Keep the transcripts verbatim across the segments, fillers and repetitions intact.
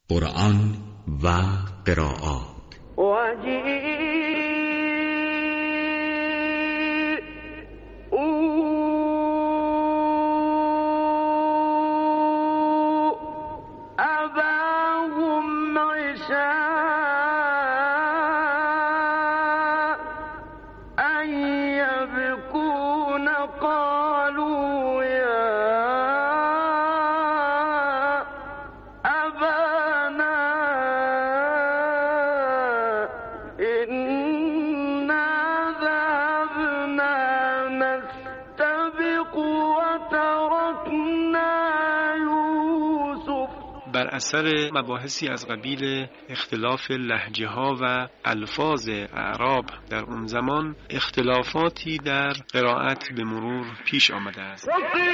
قرآن و قرائات. بر اثر مباحثی از قبیل اختلاف لهجه ها و الفاظ اعراب در اون زمان اختلافاتی در قرائت به مرور پیش آمده است.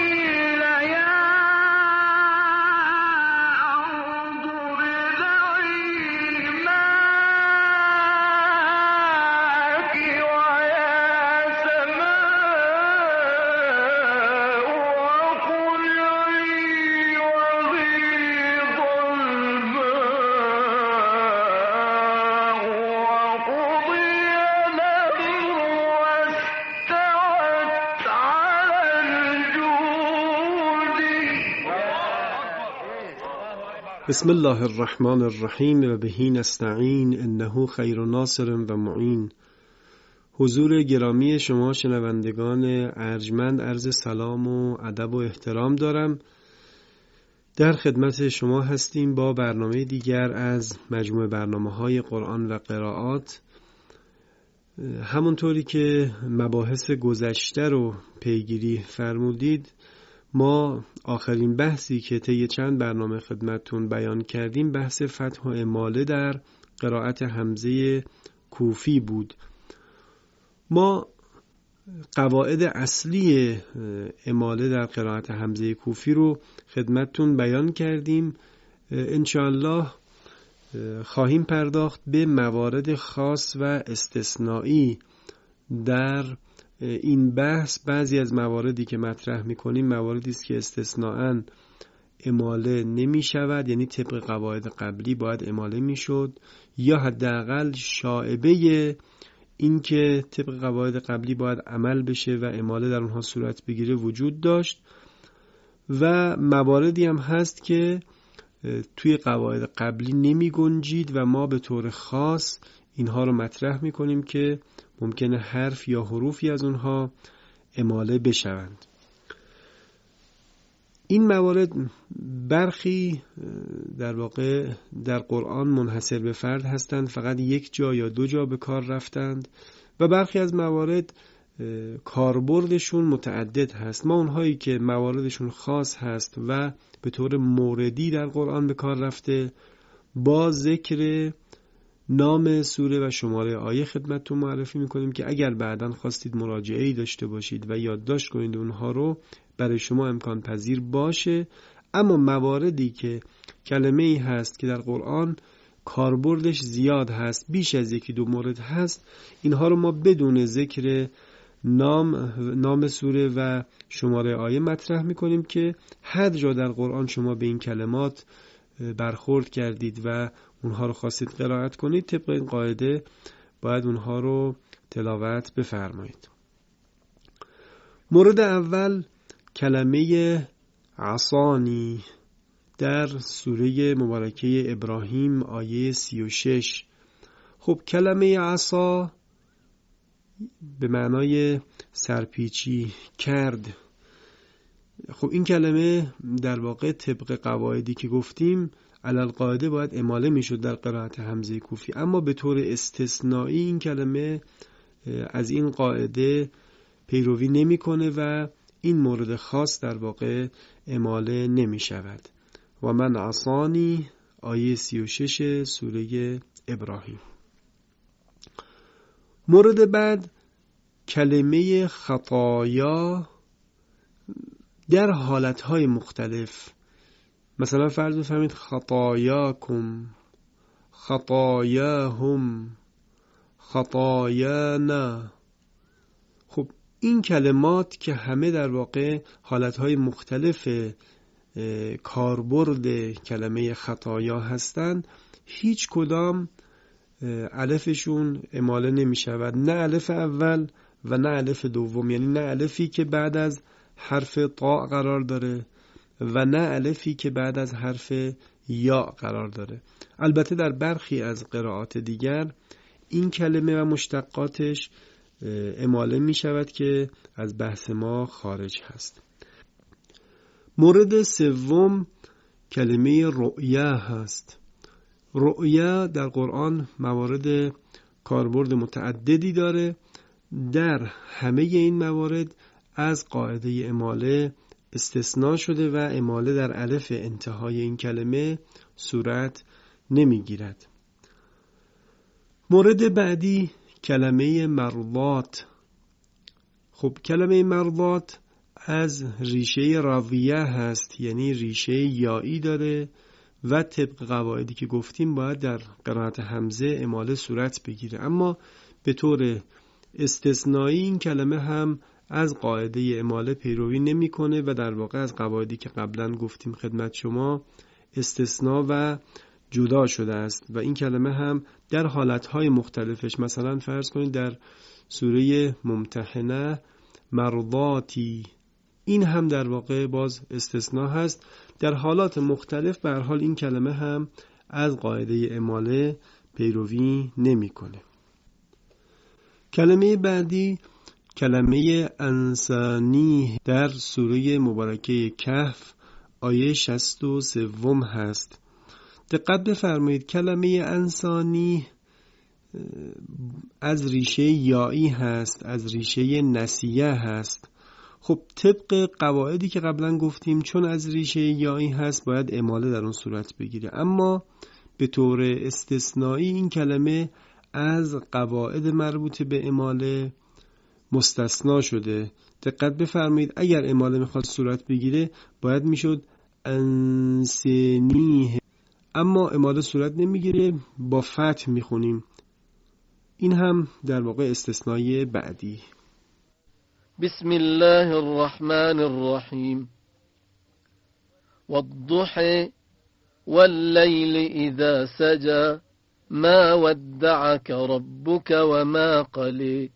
بسم الله الرحمن الرحیم و بهی نستعین انه خیر ناصر و معین. حضور گرامی شما شنوندگان ارجمند عرض سلام و ادب و احترام دارم. در خدمت شما هستیم با برنامه دیگر از مجموعه برنامه‌های قرآن و قرائات. همونطوری که مباحث گذشته رو پیگیری فرمودید، ما آخرین بحثی که طی چند برنامه خدمتتون بیان کردیم بحث فتح و اماله در قرائت حمزه کوفی بود. ما قواعد اصلی اماله در قرائت حمزه کوفی رو خدمتتون بیان کردیم. انشاءالله خواهیم پرداخت به موارد خاص و استثنایی در این بحث. بعضی از مواردی که مطرح می‌کنیم مواردی است که استثناءً اماله نمی شود، یعنی طبق قواعد قبلی باید اماله میشد، یا حداقل شائبه این که طبق قواعد قبلی باید عمل بشه و اماله در اونها صورت بگیره وجود داشت، و مواردی هم هست که توی قواعد قبلی نمی گنجید و ما به طور خاص اینها رو مطرح می‌کنیم که ممکنه حرف یا حروفی از اونها اماله بشوند. این موارد برخی در واقع در قرآن منحصر به فرد هستند، فقط یک جا یا دو جا به کار رفتند، و برخی از موارد کاربردشون متعدد هست. ما اونهایی که مواردشون خاص هست و به طور موردی در قرآن به کار رفته با ذکر نام سوره و شماره آیه خدمتتون معرفی میکنیم که اگر بعداً خواستید مراجعه‌ای داشته باشید و یادداشت کنید اونها رو، برای شما امکان پذیر باشه. اما مواردی که کلمه‌ای هست که در قرآن کاربردش زیاد هست، بیش از یکی دو مورد هست، اینها رو ما بدون ذکر نام نام سوره و شماره آیه مطرح میکنیم که هر جا در قرآن شما به این کلمات برخورد کردید و اونها رو خواستید قرائت کنید، طبق این قاعده باید اونها رو تلاوت بفرمایید. مورد اول کلمه عصانی در سوره مبارکه ابراهیم آیه سی و شش. خب کلمه عصا به معنای سرپیچی کرد. خب این کلمه در واقع طبق قواعدی که گفتیم علل قاعده باید اماله میشد در قرائت حمزه کوفی، اما به طور استثنایی این کلمه از این قاعده پیروی نمیکنه و این مورد خاص در واقع اماله نمی شود. و من عصانی آیه سی و شش سوره ابراهیم. مورد بعد کلمه خطایا در حالتهای مختلف، مثلا فرض بفرمایید خطایاکم، خطایاهم، خطایانا. خب این کلمات که همه در واقع حالتهای مختلف کاربرد کلمه خطایا هستند، هیچ کدام الفشون اماله نمی شود، نه الف اول و نه الف دوم، یعنی نه الفی که بعد از حرف طاء قرار داره و نه الفی که بعد از حرف یا قرار داره. البته در برخی از قرائات دیگر این کلمه و مشتقاتش اماله می شود که از بحث ما خارج هست. مورد سوم کلمه رؤیا هست. رؤیا در قرآن موارد کاربرد متعددی داره. در همه این موارد از قاعده اماله استثناء شده و اماله در الف انتهای این کلمه صورت نمیگیرد. مورد بعدی کلمه مرضات. خب کلمه مرضات از ریشه راویه هست، یعنی ریشه یایی داره و طبق قواعدی که گفتیم باید در قرائت همزه اماله صورت بگیره، اما به طور استثنایی این کلمه هم از قاعده اماله پیروی نمیکنه و در واقع از قواعدی که قبلا گفتیم خدمت شما استثناء و جدا شده است و این کلمه هم در حالتهای مختلفش، مثلا فرض کنید در سوره ممتحنه مرضاتی، این هم در واقع باز استثناء هست. در حالات مختلف به هر حال این کلمه هم از قاعده اماله پیروی نمیکنه. کلمه بعدی کلمه انسانی در سوره مبارکه کهف آیه شصت و سه هست. دقت بفرمایید کلمه انسانی از ریشه یایی هست، از ریشه نسیه هست. خب طبق قواعدی که قبلا گفتیم چون از ریشه یایی هست باید اماله در اون صورت بگیره، اما به طور استثنایی این کلمه از قواعد مربوط به اماله مستثنا شده. دقت بفرمایید اگر اماله میخواد صورت بگیره باید میشد انسانیه، اما اماله صورت نمیگیره، با فتح میخونیم. این هم در واقع استثنای بعدی. بسم الله الرحمن الرحیم. والضحى والليل اذا سجى ما ودعك ربك وما قلى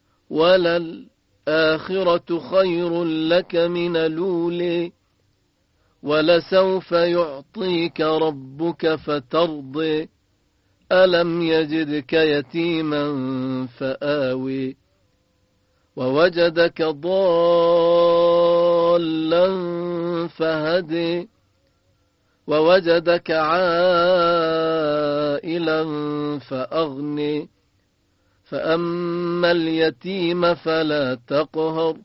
وللآخرة خير لك من الأولى ولسوف يعطيك ربك فترضى ألم يجدك يتيما فآوي ووجدك ضالا فهدي ووجدك عائلا فأغني فأما اليتيم فلا تقهر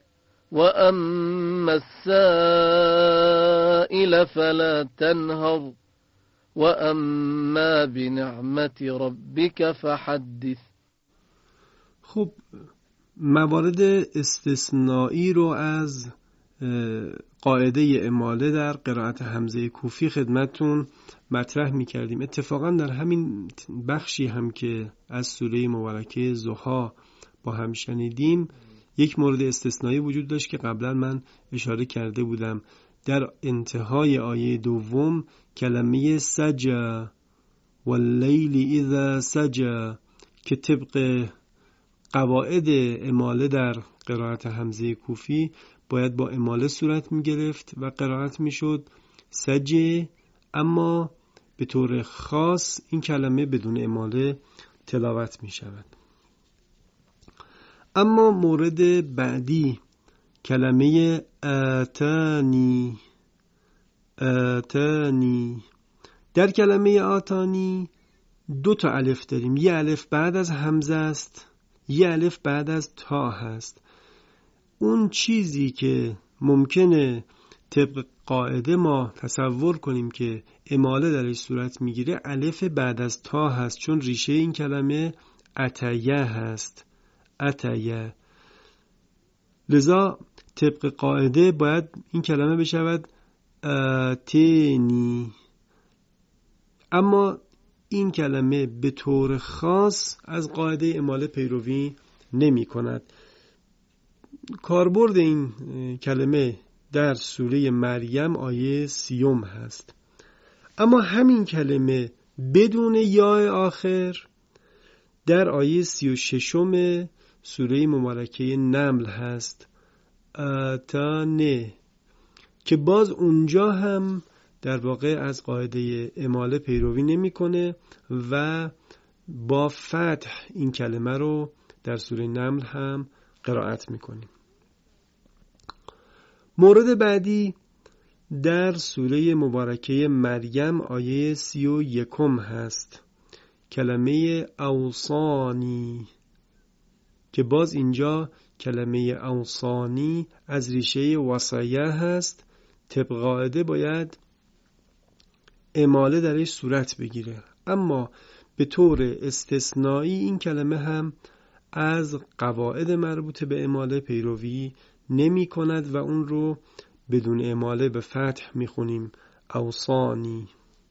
وأما السائل فلا تنهر وأما بنعمة ربك فحدث. خب موارد استثنایی رو از قاعده اماله در قرائت همزه کوفی خدمتون مطرح می کردیم. اتفاقا در همین بخشی هم که از سوره مبارکه ضحی با هم شنیدیم یک مورد استثنایی وجود داشت که قبلا من اشاره کرده بودم. در انتهای آیه دوم کلمه سجا واللیل اذا سجا که طبق قواعد اماله در قرائت همزه کوفی باید با اماله صورت می گرفت و قرائت می شد سجه، اما به طور خاص این کلمه بدون اماله تلاوت می شود. اما مورد بعدی کلمه آتانی. آتانی در کلمه آتانی دو تا الف داریم، یه الف بعد از همزه است، یه الف بعد از تا هست. اون چیزی که ممکنه طبق قاعده ما تصور کنیم که اماله درش صورت میگیره الف بعد از تا هست، چون ریشه این کلمه اتیه هست. اتیه، لذا طبق قاعده باید این کلمه بشود آتینی، اما این کلمه به طور خاص از قاعده اماله پیروی نمی کند. کاربرد این کلمه در سوره مریم آیه سیوم هست. اما همین کلمه بدون یا آخر در آیه سی و ششم سوره مبارکه نمل هست، آتانه، که باز اونجا هم در واقع از قاعده اماله پیروی نمی‌کنه و با فتح این کلمه رو در سوره نمل هم قرائت می‌کنیم. مورد بعدی در سوره مبارکه مریم آیه سی و یکم هست، کلمه اوصانی، که باز اینجا کلمه اوصانی از ریشه وصیه هست. طبق قاعده باید اماله درش صورت بگیره، اما به طور استثنایی این کلمه هم از قواعد مربوط به اماله پیروی نمی کند و اون رو بدون اماله به فتح می خونیم، اوصانی.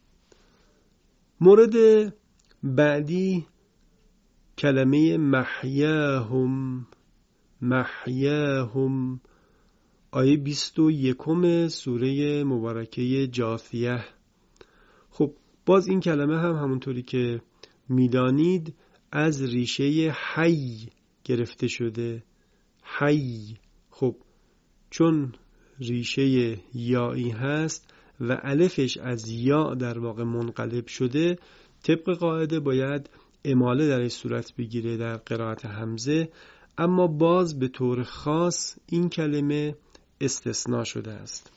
مورد بعدی کلمه محیاهم، محیاهم، آیه بیست و یکم سوره مبارکه جاثیه. خب باز این کلمه هم همونطوری که میدانید از ریشه حی گرفته شده، حی. خب چون ریشه یایی هست و الفش از یا در واقع منقلب شده، طبق قاعده باید اماله درش صورت بگیره در قرائت حمزه، اما باز به طور خاص این کلمه استثناء شده است.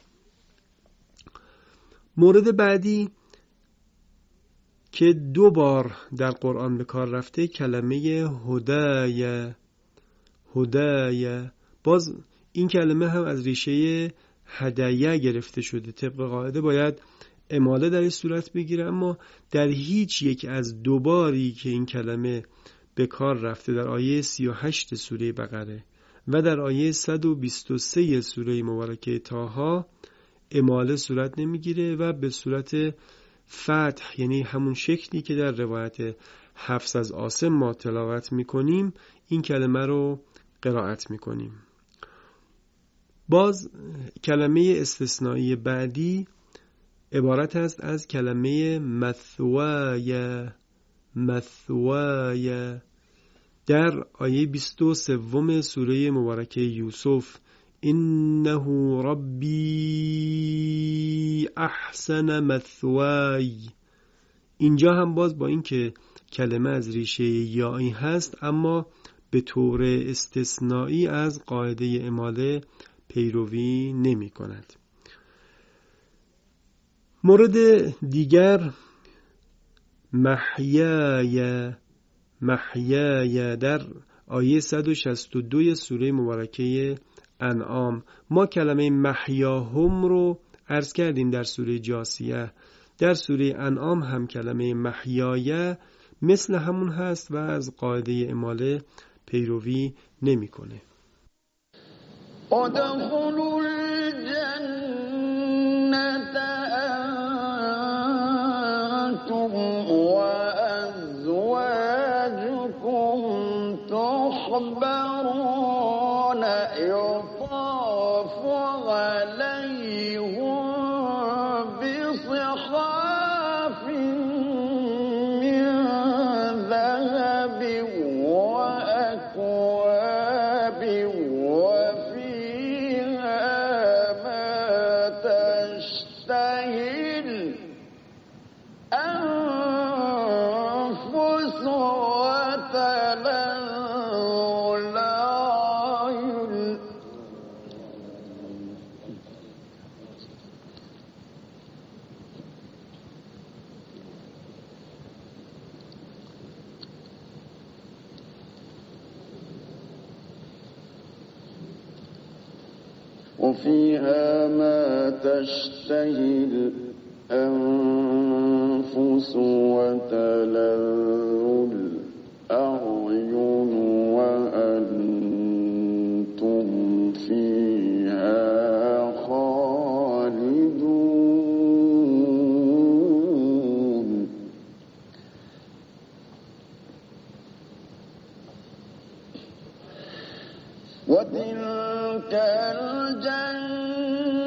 مورد بعدی که دو بار در قرآن به کار رفته کلمه هدایه، هدایه، باز این کلمه هم از ریشه هدایه گرفته شده. طبق قاعده باید اماله در این صورت بگیره، اما در هیچ یک از دو باری که این کلمه به کار رفته در آیه سی و هشت سوره بقره و در آیه صد و بیست و سه سوره مبارکه طه اماله صورت نمیگیره و به صورت فتح، یعنی همون شکلی که در روایت حفص از عاصم ما تلاوت میکنیم، این کلمه رو قرائت میکنیم. باز کلمه استثنایی بعدی عبارت است از کلمه مثوای، مثوای، در آیه بیست و سه سوره مبارکه یوسف، انه ربی احسن مثوای. اینجا هم باز با این که کلمه از ریشه یایی هست، اما به طور استثنایی از قاعده اماله پیروی نمی کند. مورد دیگر محیای، محیای، در آیه صد و شصت و دو سوره مبارکه انعام. ما کلمه محیاهم رو عرض کردیم در سوره جاثیه، در سوره انعام هم کلمه محیایه مثل همون هست و از قاعده اماله پیروی نمی کنه. ادخلوا الجنة أنتم وأزواجكم تحبرون يطاف عليهم بصحاف من ذهب وأكواب وفيها ما تشتهي الأنفس وتلذ الأعين وأنتم فيها خالدون. وتلك الجنة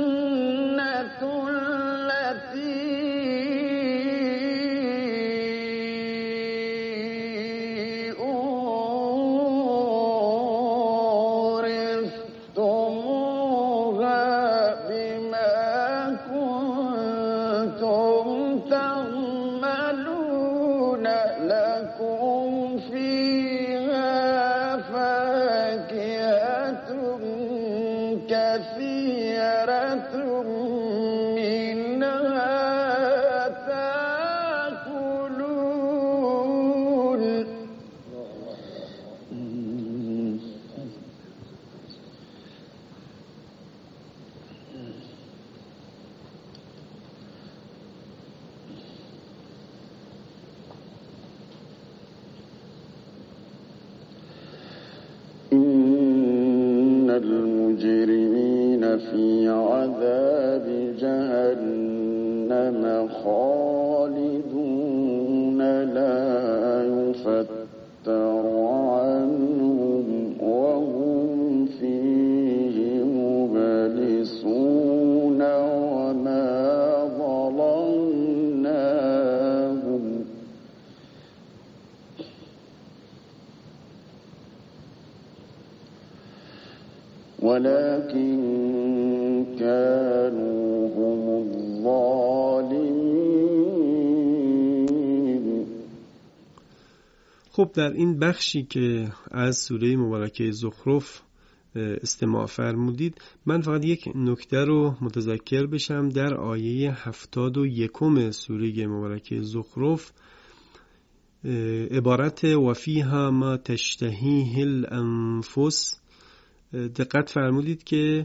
خالدون لا يفتر عنهم وهم فيه مبلسون وما ظلمناهم ولكن كانوا هم الظالمين. خب در این بخشی که از سوره مبارکه زخرف استماع فرمودید، من فقط یک نکته رو متذکر بشم. در آیه هفتاد و یکم سوره مبارکه زخرف عبارت وفیها ما تشتهیه الانفس، دقت فرمودید که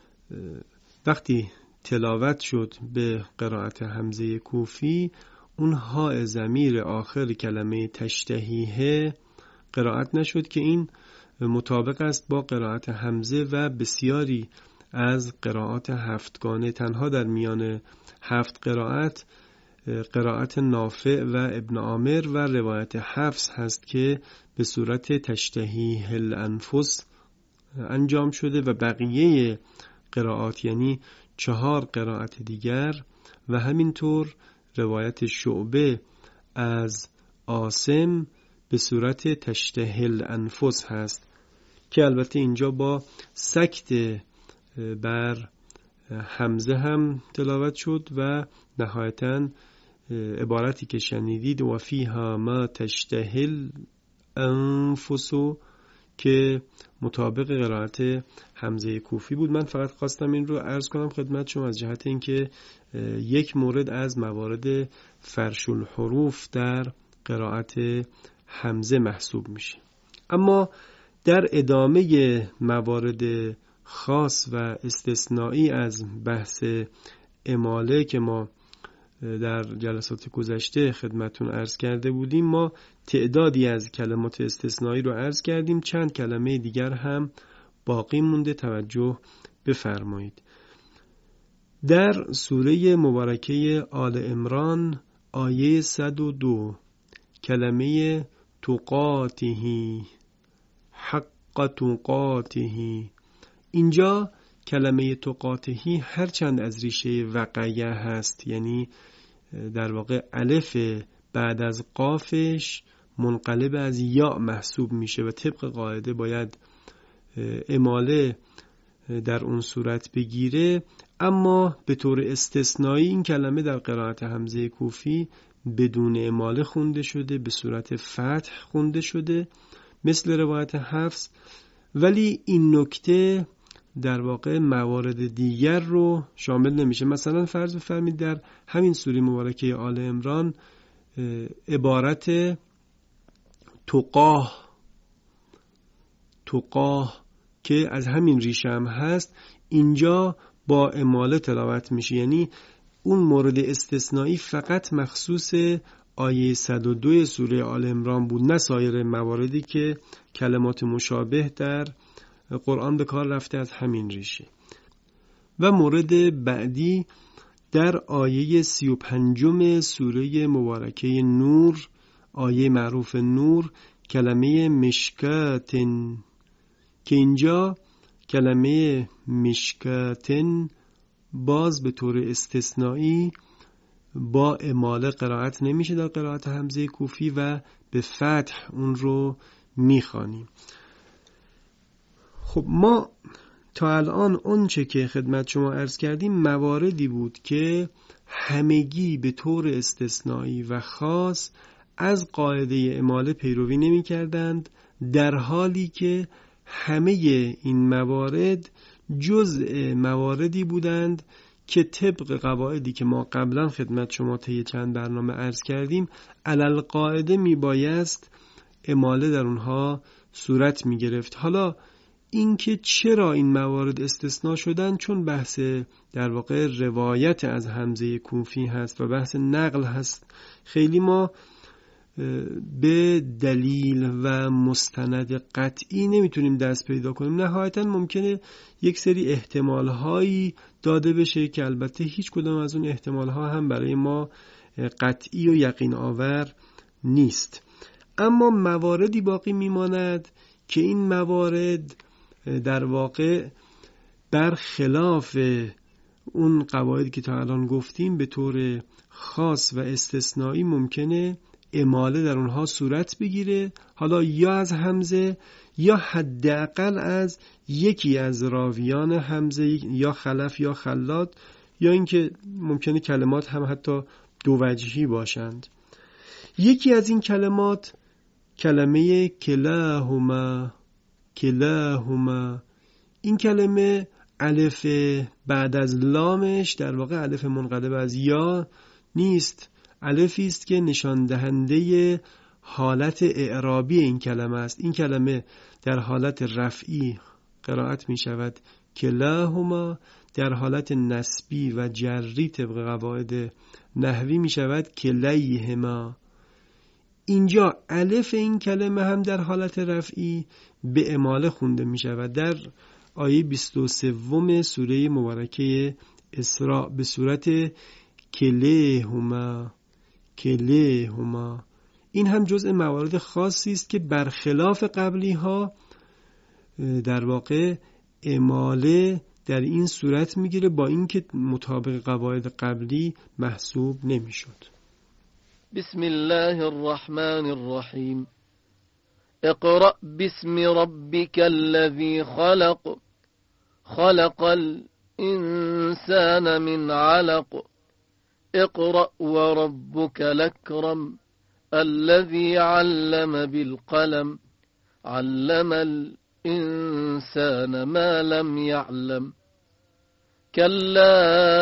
وقتی تلاوت شد به قرائت حمزه کوفی، اون ها ضمیر آخر کلمه تشتهیه قرائت نشد که این مطابق است با قرائت حمزه و بسیاری از قرائات هفتگانه. تنها در میان هفت قرائت قرائت نافع و ابن عامر و روایت حفص هست که به صورت تشتهیه الانفس انجام شده و بقیه قرائات یعنی چهار قرائت دیگر و همینطور روایت شعبه از عاصم به صورت تشتهی الانفس هست که البته اینجا با سکت بر حمزه هم تلاوت شد و نهایتاً عبارتی که شنیدید و فیها ما تشتهی الانفس که مطابق قرائت حمزه کوفی بود. من فقط خواستم این رو عرض کنم خدمت شما از جهت اینکه یک مورد از موارد فرش الحروف در قرائت حمزه محسوب میشه. اما در ادامه موارد خاص و استثنایی از بحث اماله که ما در جلسات گذشته خدمتون عرض کرده بودیم، ما تعدادی از کلمات استثنایی رو عرض کردیم. چند کلمه دیگر هم باقی مونده، توجه بفرمایید. در سوره مبارکه آل عمران آیه صد و دو کلمه تقاته، حق تقاته، اینجا کلمه تقاته هرچند از ریشه وقیه هست، یعنی در واقع الف بعد از قافش منقلب از یا محسوب میشه و طبق قاعده باید اماله در اون صورت بگیره، اما به طور استثنایی این کلمه در قرائت حمزه کوفی بدون اماله خونده شده، به صورت فتح خونده شده مثل روایت حفص. ولی این نکته در واقع موارد دیگر رو شامل نمیشه. مثلا فرض بفرمایید در همین سوره مبارکه آل عمران عبارت تقاه تقاه که از همین ریشه هم هست اینجا با اماله تلاوت میشه، یعنی اون مورد استثنایی فقط مخصوص آیه صد و دو سوره آل عمران بود، نه سایر مواردی که کلمات مشابه در قرآن به کار رفته از همین ریشه. و مورد بعدی در آیه سی و پنجم سوره مبارکه نور، آیه معروف نور، کلمه مشکاتن که اینجا کلمه مشکاتن باز به طور استثنایی با اماله قرائت نمیشه در قرائت حمزه کوفی و به فتح اون رو میخوانیم. خب ما تا الان اون چه که خدمت شما عرض کردیم مواردی بود که همگی به طور استثنایی و خاص از قاعده اماله پیروی نمی کردند، در حالی که همه این موارد جزء مواردی بودند که طبق قواعدی که ما قبلا خدمت شما طی چند برنامه عرض کردیم علل قاعده می بایست اماله در اونها صورت می گرفت. حالا اینکه چرا این موارد استثناء شدن، چون بحث در واقع روایت از حمزه کوفی هست و بحث نقل هست، خیلی ما به دلیل و مستند قطعی نمیتونیم دست پیدا کنیم. نهایتا ممکنه یک سری احتمال هایی داده بشه که البته هیچ کدام از اون احتمال ها هم برای ما قطعی و یقین آور نیست. اما مواردی باقی میماند که این موارد در واقع برخلاف اون قواعدی که تا الان گفتیم به طور خاص و استثنایی ممکنه اماله در اونها صورت بگیره، حالا یا از حمزه یا حداقل از یکی از راویان حمزه، یا خلف یا خلاد، یا اینکه ممکنه کلمات هم حتی دو وجهی باشند. یکی از این کلمات کلمه کلاهما، کلاهما. این کلمه الف بعد از لامش در واقع الف منقلب از یا نیست، الفی است که نشان دهنده حالت اعرابی این کلمه است. این کلمه در حالت رفعی قرائت می شود کلاهما، در حالت نسبی و جری طبق قواعد نحوی می شود کلیهما. اینجا الف این کلمه هم در حالت رفعی به اماله خونده می شود. در آیه بیست و سوم سوره مبارکه اسراء به صورت کلیهما، کلیهما. این هم جزء موارد خاصی است که برخلاف قبلی ها در واقع اماله در این صورت میگیره، با اینکه مطابق قواعد قبلی محسوب نمیشد. بسم الله الرحمن الرحیم. اقرأ باسم ربك الذي خلق، خلق الإنسان من علق، اقرأ وربك الأكرم الذي علم بالقلم، علم الإنسان ما لم يعلم، كلا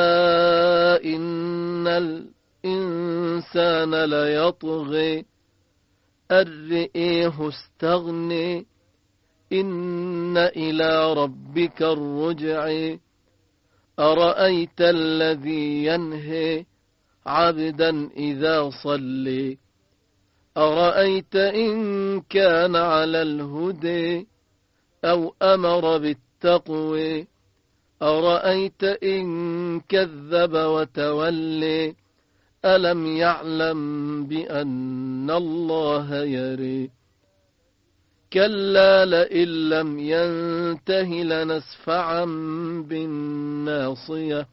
إن الإنسان ليطغي أن رآه استغنى، إن إلى ربك الرجع، أرأيت الذي ينهي عبدا إذا صلى، أرأيت إن كان على الهدى أو أمر بالتقوى، أرأيت إن كذب وتولى، ألم يعلم بأن الله يرى، كلا لئن لم ينته لنسفعا بالناصية،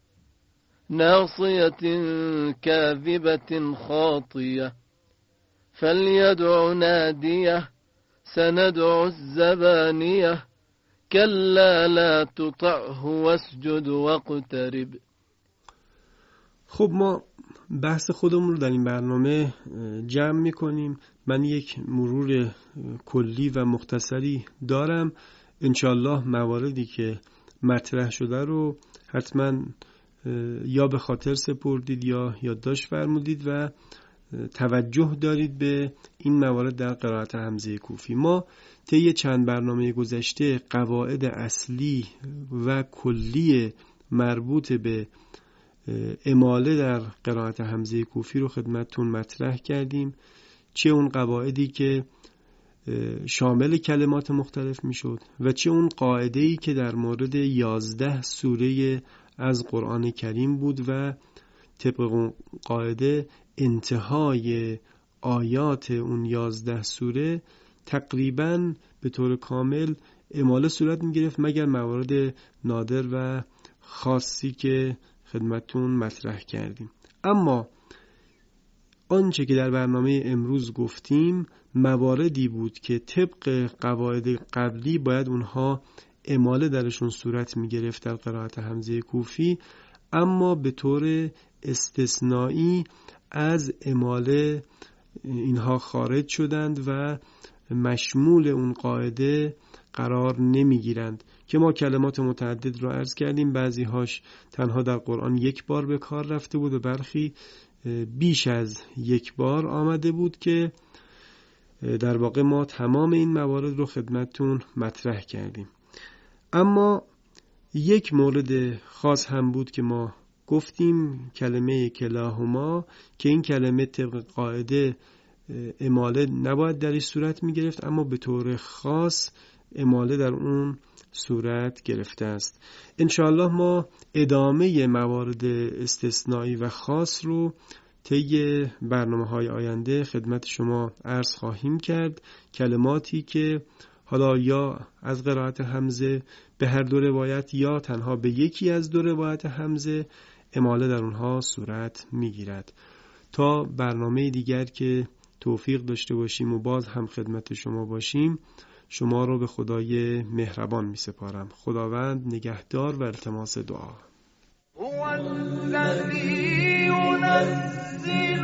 ناصية كاذبة خاطية، فليدع ناديه، سندع الزبانية، كلا لا تطعه واسجد واقترب. خب ما بحث خودمون رو در این برنامه جمع میکنیم. من یک مرور کلی و مختصری دارم. انشالله مواردی که مطرح شده رو حتما یا به خاطر سپردید یا یادداشت فرمودید و توجه دارید به این موارد در قرائت حمزه کوفی. ما طی چند برنامه گذشته قواعد اصلی و کلی مربوط به اماله در قرائت حمزه کوفی رو خدمتتون مطرح کردیم، چه اون قواعدی که شامل کلمات مختلف میشد و چه اون قاعده‌ای که در مورد یازده سوره از قرآن کریم بود و طبق اون قاعده انتهای آیات اون یازده سوره تقریباً به طور کامل اماله صورت میگرفت، مگر موارد نادر و خاصی که خدمتون مطرح کردیم. اما آنچه که در برنامه امروز گفتیم مواردی بود که طبق قواعد قبلی باید اونها اماله درشون صورت میگرفت در قرائت حمزه کوفی، اما به طور استثنایی از اماله اینها خارج شدند و مشمول اون قاعده قرار نمیگیرند که ما کلمات متعدد رو عرض کردیم. بعضی هاش تنها در قرآن یک بار به کار رفته بود و برخی بیش از یک بار آمده بود که در واقع ما تمام این موارد رو خدمتتون مطرح کردیم. اما یک مورد خاص هم بود که ما گفتیم، کلمه کلاهما، که این کلمه طبق قاعده اماله نباید درش صورت می گرفت، اما به طور خاص اماله در اون صورت گرفته است. انشاءالله ما ادامه موارد استثنایی و خاص رو طی برنامه‌های آینده خدمت شما عرض خواهیم کرد کلماتی که حالا یا از قرائت حمزه به هر دو روایت یا تنها به یکی از دو روایت حمزه اماله در اونها صورت میگیرد. تا برنامه دیگر که توفیق داشته باشیم و باز هم خدمت شما باشیم، شما رو به خدای مهربان می سپارم. خداوند نگهدار و التماس دعا. هو الذی ينزل